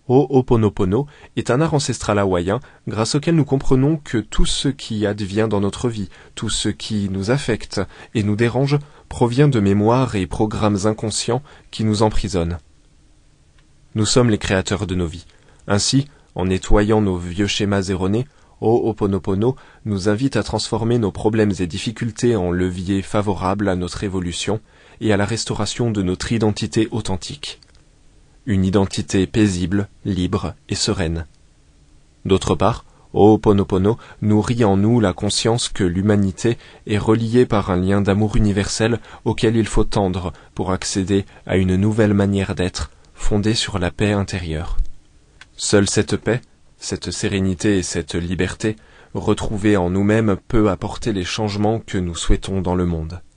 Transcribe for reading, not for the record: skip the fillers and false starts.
Ho'oponopono est un art ancestral hawaïen grâce auquel nous comprenons que tout ce qui advient dans notre vie, tout ce qui nous affecte et nous dérange provient de mémoires et programmes inconscients qui nous emprisonnent. Nous sommes les créateurs de nos vies. Ainsi, en nettoyant nos vieux schémas erronés, Ho'oponopono nous invite à transformer nos problèmes et difficultés en leviers favorables à notre évolution et à la restauration de notre identité authentique. Une identité paisible, libre et sereine. D'autre part, Ho'oponopono nourrit en nous la conscience que l'humanité est reliée par un lien d'amour universel auquel il faut tendre pour accéder à une nouvelle manière d'être, fondée sur la paix intérieure. Seule cette paix, cette sérénité et cette liberté, retrouvées en nous-mêmes, peut apporter les changements que nous souhaitons dans le monde.